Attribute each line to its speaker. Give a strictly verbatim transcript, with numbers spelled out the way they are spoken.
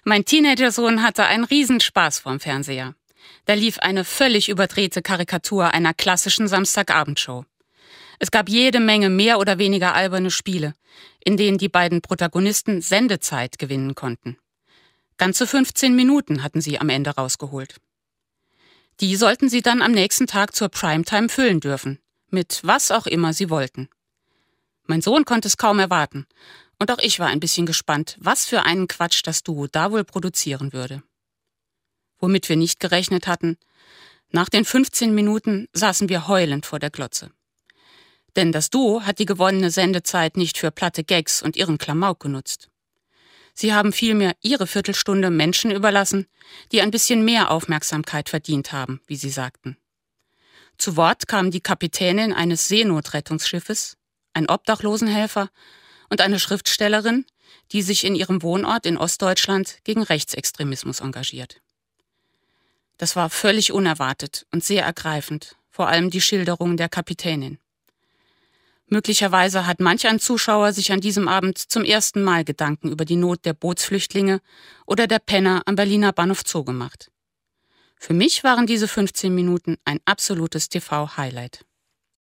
Speaker 1: Mein Teenagersohn hatte einen Riesenspaß vorm Fernseher. Da lief eine völlig überdrehte Karikatur einer klassischen Samstagabendshow. Es gab jede Menge mehr oder weniger alberne Spiele, in denen die beiden Protagonisten Sendezeit gewinnen konnten. Ganze fünfzehn Minuten hatten sie am Ende rausgeholt. Die sollten sie dann am nächsten Tag zur Primetime füllen dürfen, mit was auch immer sie wollten. Mein Sohn konnte es kaum erwarten, und auch ich war ein bisschen gespannt, was für einen Quatsch das Duo da wohl produzieren würde. Womit wir nicht gerechnet hatten: Nach den fünfzehn Minuten saßen wir heulend vor der Glotze. Denn das Duo hat die gewonnene Sendezeit nicht für platte Gags und ihren Klamauk genutzt. Sie haben vielmehr ihre Viertelstunde Menschen überlassen, die ein bisschen mehr Aufmerksamkeit verdient haben, wie sie sagten. Zu Wort kamen die Kapitänin eines Seenotrettungsschiffes, ein Obdachlosenhelfer und eine Schriftstellerin, die sich in ihrem Wohnort in Ostdeutschland gegen Rechtsextremismus engagiert. Das war völlig unerwartet und sehr ergreifend, vor allem die Schilderung der Kapitänin. Möglicherweise hat manch ein Zuschauer sich an diesem Abend zum ersten Mal Gedanken über die Not der Bootsflüchtlinge oder der Penner am Berliner Bahnhof Zoo gemacht. Für mich waren diese fünfzehn Minuten ein absolutes T V-Highlight.